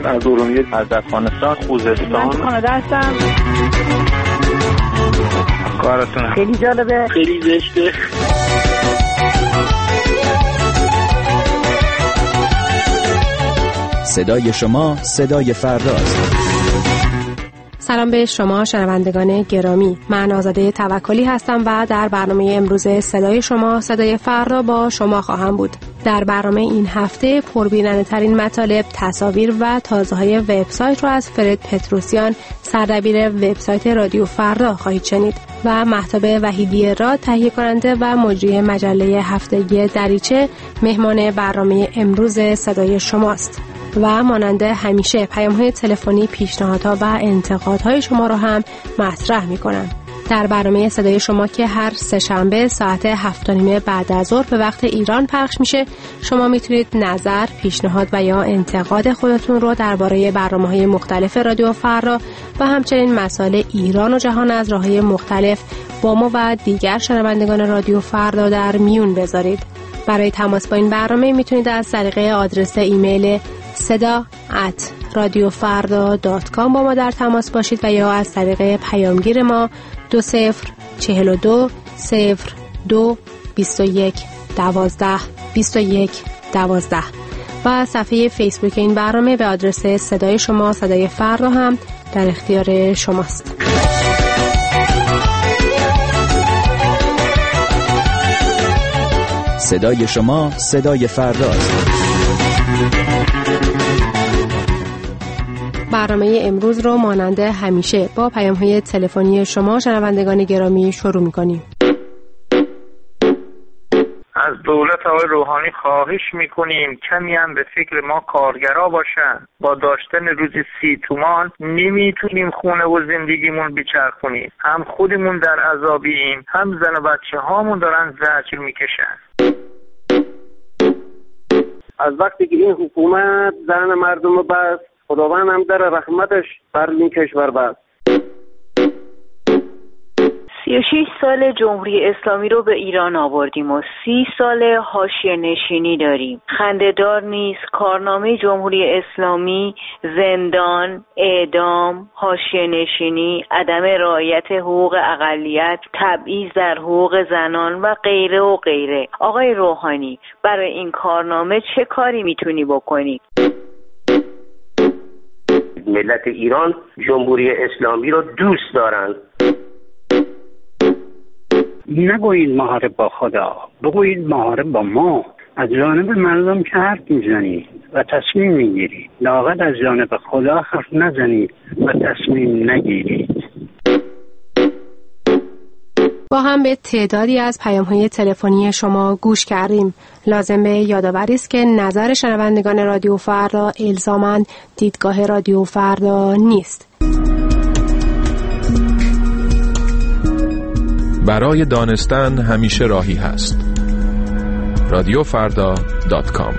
از ارومیه، از افغانستان، خوزستان. من کانادا هستم. کارتون خیلی جالبه، خیلی زشته. صدای شما صدای فرداست. سلام به شما شنوندگان گرامی، من آزاده توکلی هستم و در برنامه امروز صدای شما صدای فردا با شما خواهم بود. در برنامه این هفته پربیننده ترین مطالب، تصاویر و تازه‌های وبسایت رو از فرد پتروسیان، سردبیر وبسایت رادیو فردا خواهید شنید و مهتاب وحیدی راد، تهیه کننده و مجری مجله هفتگی دریچه، مهمان برنامه امروز صدای شماست. و مانند همیشه پیام‌های تلفنی، پیشنهادها و انتقادهای شما رو هم مطرح می‌کنم. در برنامه صدای شما که هر سه‌شنبه ساعت 7:30 بعد از ظهر به وقت ایران پخش میشه، شما میتونید نظر، پیشنهاد و یا انتقاد خودتون رو درباره برنامه‌های مختلف رادیو فردا و همچنین مسائل ایران و جهان از راه‌های مختلف با ما و دیگر شنوندگان رادیو فردا در میون بذارید. برای تماس با این برنامه میتونید از طریق آدرس ایمیل seda@radiofarda.com با ما در تماس باشید و یا از طریق پیامگیر ما 2042 02 21 12 21 12 و صفحه فیسبوک این برنامه به آدرس صدای شما صدای فردا هم در اختیار شماست. صدای شما صدای فرداست. برنامه امروز رو مانند همیشه با پیام‌های تلفنی شما شنوندگان گرامی شروع می‌کنیم. از دولت آقای روحانی خواهش میکنیم کمی هم به فکر ما کارگرا باشن. با داشتن روزی 30 تومان نمیتونیم خونه و زندگیمون بچرخونیم. هم خودمون در عذابیم، هم زن و بچه هامون دارن زجر میکشن. از وقتی که این حکومت زن مردم بست، خداوند هم در رحمتش بر این کشور بست. 36 سال جمهوری اسلامی رو به ایران آوردیم و 30 سال حاشیه نشینی داریم. خنده‌دار نیست کارنامه جمهوری اسلامی، زندان، اعدام، حاشیه نشینی، عدم رعایت حقوق اقلیت، تبعیض در حقوق زنان و غیره و غیره. آقای روحانی، برای این کارنامه چه کاری میتونی بکنی؟ ملت ایران جمهوری اسلامی رو دوست دارند. نگویید محارب با خدا، بگویید محارب با ما. از جانب مردم که حرف میزنید و تصمیم میگیرید، لااقل از جانب خدا حرف نزنید و تصمیم نگیرید. با هم به تعدادی از پیام‌های تلفنی شما گوش کردیم. لازم به یادآوری است که نظر شنوندگان رادیو فردا الزاماً دیدگاه رادیو فردا نیست. برای دانستن همیشه راهی هست. radiofarda.com.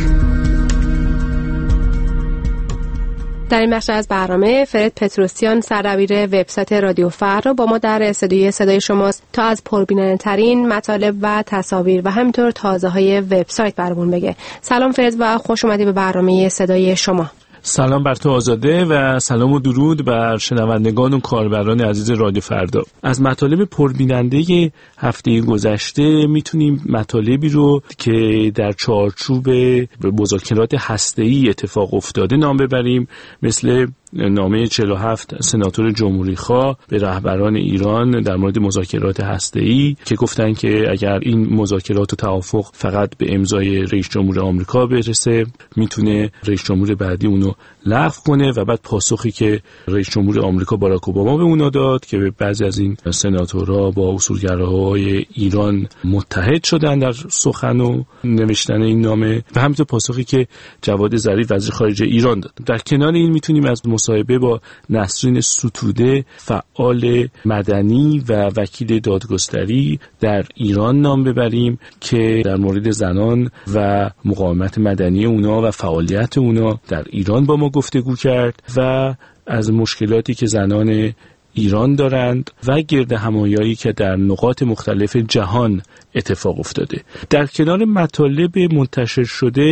در این بخش از برنامه فرد پتروسیان، سردبیر وبسایت رادیو فردا، با ما در استودیوی صدای شماست تا از پربیننده‌ترین مطالب و تصاویر و همینطور تازه‌های وبسایت برامون بگه. سلام فرد و خوش اومدی به برنامه صدای شما. سلام بر تو آزاده و سلام و درود بر شنوندگان و کاربران عزیز رادیو فردا. از مطالب پربیننده هفته گذشته میتونیم مطالبی رو که در چارچوب مذاکرات هسته‌ای اتفاق افتاده نام ببریم، مثل نامه 47 سناتور جمهوری خواه به رهبران ایران در مورد مذاکرات هسته‌ای که گفتن که اگر این مذاکرات و توافق فقط به امضای رئیس جمهور آمریکا برسه، میتونه رئیس جمهور بعدی اونو لغو کنه. و بعد پاسخی که رئیس جمهور آمریکا باراک اوباما به اونا داد که بعضی از این سناتورها با اصولگراهای ایران متحد شدن در سخن و نوشتن این نامه، و همینطور پاسخی که جواد ظریف وزیر خارجه ایران داد. در کنار این میتونیم از مصاحبه با نسرین ستوده، فعال مدنی و وکیل دادگستری در ایران نام ببریم که در مورد زنان و مقاومت مدنی اونا و فعالیت اونا در ایران با ما گفتگو کرد و از مشکلاتی که زنان ایران دارند و گرد همایایی که در نقاط مختلف جهان اتفاق افتاده. در کنار مطالب منتشر شده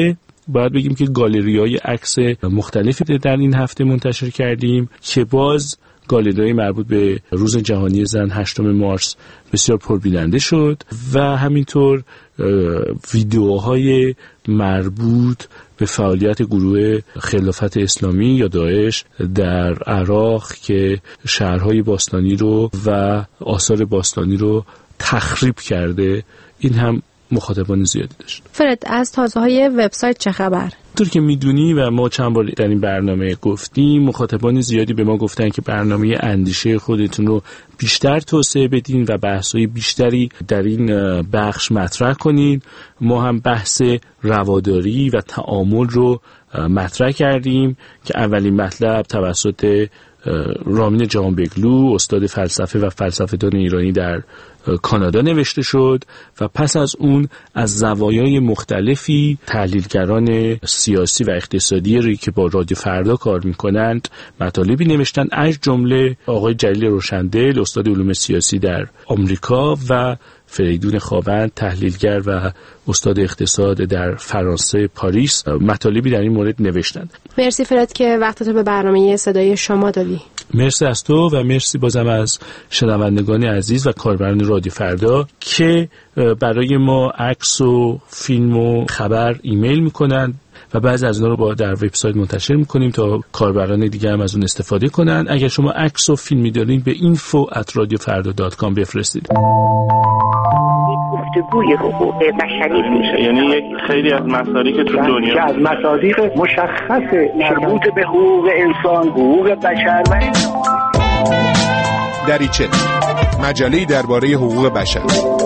باید بگیم که گالری‌های عکس مختلفی در این هفته منتشر کردیم که باز گالری‌های مربوط به روز جهانی زن 8 مارس بسیار پربیننده شد و همینطور ویدیوهای مربوط به فعالیت گروه خلافت اسلامی یا داعش در عراق که شهرهای باستانی رو و آثار باستانی رو تخریب کرده، این هم مخاطبان زیادی داشت. فرد، از تازه‌های وبسایت چه خبر؟ طور که میدونی و ما چند بار در این برنامه گفتیم، مخاطبان زیادی به ما گفتن که برنامه اندیشه خودتون رو بیشتر توسعه بدین و بحث‌های بیشتری در این بخش مطرح کنین. ما هم بحث رواداری و تعامل رو مطرح کردیم که اولین مطلب توسط رامین جهانبگلو، استاد فلسفه و فلسفه‌دان ایرانی در کانادا نوشته شد و پس از اون از زوایای مختلفی تحلیلگران سیاسی و اقتصادی روی که با رادیو فردا کار میکنند مطالبی نوشتن، از جمله آقای جلیل روشندل، استاد علوم سیاسی در آمریکا و فریدون خاوند، تحلیلگر و استاد اقتصاد در فرانسه پاریس، مطالبی در این مورد نوشتند. مرسی فرد که وقتتو به برنامه صدای شما دادی. مرسی از تو و مرسی بازم از شنوندگان عزیز و کاربران رادیو فردا که برای ما عکس و فیلم و خبر ایمیل میکنن و بعضی از اونها رو با در وبسایت منتشر میکنیم تا کاربران دیگه هم از اون استفاده کنن. اگر شما عکس و فیلمی دارین به info@radiofarda.com بفرستید. گفتگوی حقوق بشری میشه، یعنی یک خیلی از مسائلی که تو دنیا که از مصادیق مشخص مربوط به حقوق انسان، حقوق بشر و دریچه، مجله‌ای درباره حقوق بشر.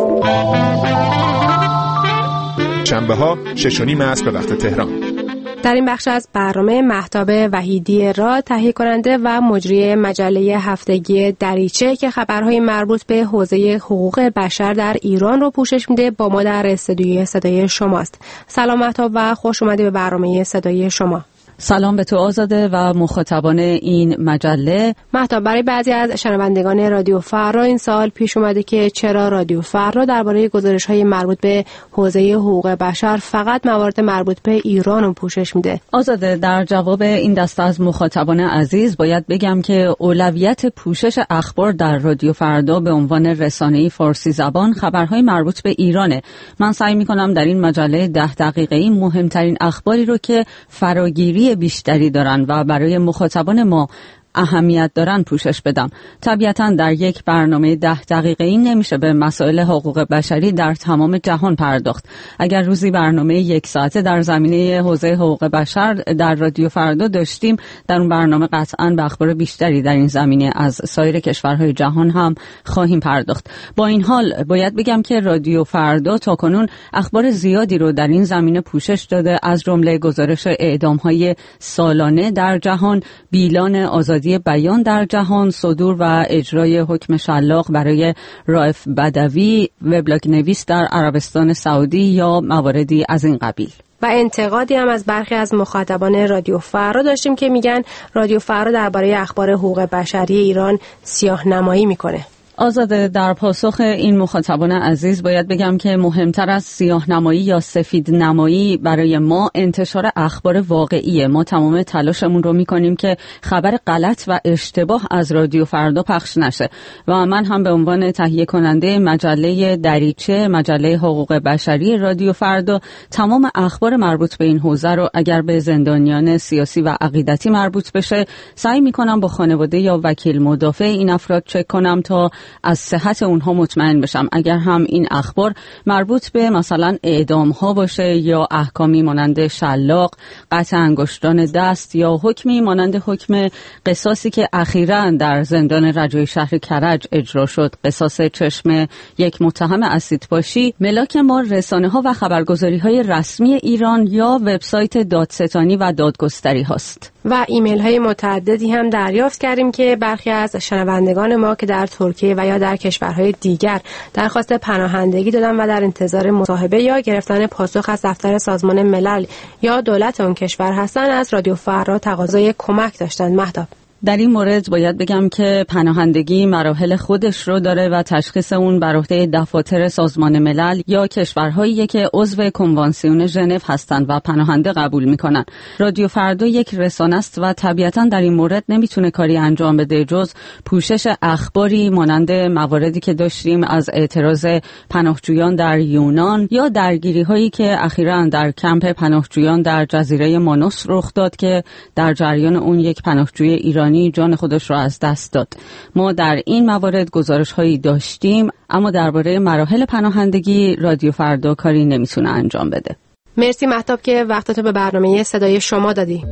شنبه‌ها 6:30 عصر به وقت تهران. در این بخش از برنامه مهتاب وحیدی را تهیه کننده و مجری مجله هفتگی دریچه که خبرهای مربوط به حوزه حقوق بشر در ایران رو پوشش میده با ما در استودیوی صدای شماست. سلام مهتاب و خوش اومدی به برنامه صدای شما. سلام به تو آزاده و مخاطبان این مجله. مهتاب، برای بعضی از شنوندگان رادیو فردا این سوال پیش اومده که چرا رادیو فردا درباره گزارش‌های مربوط به حوزه حقوق بشر فقط موارد مربوط به ایران رو پوشش میده؟ آزاده، در جواب این دسته از مخاطبان عزیز باید بگم که اولویت پوشش اخبار در رادیو فردا به عنوان رسانه‌ای فارسی زبان خبرهای مربوط به ایرانه. من سعی می‌کنم در این مجله 10 دقیقه‌ای مهمترین اخباری رو که فراگیری بیشتری دارن و برای مخاطبان ما اهمیت دارن پوشش بدم. طبیعتاً در یک برنامه 10 دقیقه‌ای نمیشه به مسائل حقوق بشری در تمام جهان پرداخت. اگر روزی برنامه 1 ساعته در زمینه حوزه حقوق بشر در رادیو فردا داشتیم، در اون برنامه قطعاً به اخبار بیشتری در این زمینه از سایر کشورهای جهان هم خواهیم پرداخت. با این حال باید بگم که رادیو فردا تاکنون اخبار زیادی رو در این زمینه پوشش داده، از جمله گزارش اعدام‌های سالانه در جهان، بیلان آزادی بیان در جهان، صدور و اجرای حکم شلاق برای رائف بدوی، وبلاگ نویس در عربستان سعودی یا مواردی از این قبیل. و انتقادی هم از برخی از مخاطبان رادیو فردا داشتیم که میگن رادیو فردا درباره اخبار حقوق بشری ایران سیاه‌نمایی میکنه. آزاده، در پاسخ این مخاطبان عزیز باید بگم که مهمتر از سیاه‌نمایی یا سفیدنمایی برای ما انتشار اخبار واقعیه. ما تمام تلاشمون رو میکنیم که خبر غلط و اشتباه از رادیو فردا پخش نشه و من هم به عنوان تهیه کننده مجله دریچه، مجله حقوق بشری رادیو فردا، تمام اخبار مربوط به این حوزه رو اگر به زندانیان سیاسی و عقیدتی مربوط بشه سعی میکنم با خانواده یا وکیل مدافع این افراد چک کنم تا از صحت اونها مطمئن بشم. اگر هم این اخبار مربوط به مثلا اعدام ها باشه یا احکامی مانند شلاق، قطع انگشتان دست یا حکمی مانند حکم قصاصی که اخیراً در زندان رجایی شهر کرج اجرا شد، قصاص چشم یک متهم اسیدپاشی، ملاک ما رسانه ها و خبرگزاری های رسمی ایران یا وبسایت دادستانی و دادگستری هاست. و ایمیل های متعددی هم دریافت کردیم که برخی از شنوندگان ما که در ترکیه و یا در کشورهای دیگر درخواست پناهندگی دادن و در انتظار مصاحبه یا گرفتن پاسخ از دفتر سازمان ملل یا دولت اون کشور هستن، از رادیو فردا تقاضای کمک داشتند. مهتاب، در این مورد باید بگم که پناهندگی مراحل خودش رو داره و تشخیص اون بر عهده دفاتر سازمان ملل یا کشورهایی که عضو کنوانسیون ژنو هستند و پناهنده قبول میکنن. رادیو فردا یک رسانه است و طبیعتاً در این مورد نمیتونه کاری انجام بده جز پوشش اخباری مانند مواردی که داشتیم از اعتراض پناهجویان در یونان یا درگیری هایی که اخیراً در کمپ پناهجویان در جزیره مانوس رخ داد که در جریان اون یک پناهجوی ایرانی جان خودش را از دست داد. ما در این موارد گزارش هایی داشتیم، اما درباره مراحل پناهندگی رادیو فردا کاری نمیتونه انجام بده. مرسی مهتاب که وقتتو به برنامه صدای شما دادی.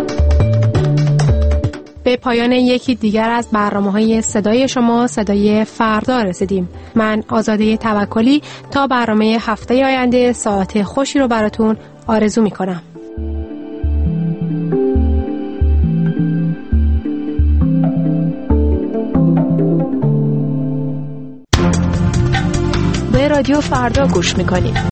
به پایان یکی دیگر از برنامه‌های صدای شما صدای فردا رسیدیم. من آزاده توکلی تا برنامه هفته آینده ساعت خوشی رو براتون آرزو میکنم. به رادیو فردا گوش میکنید.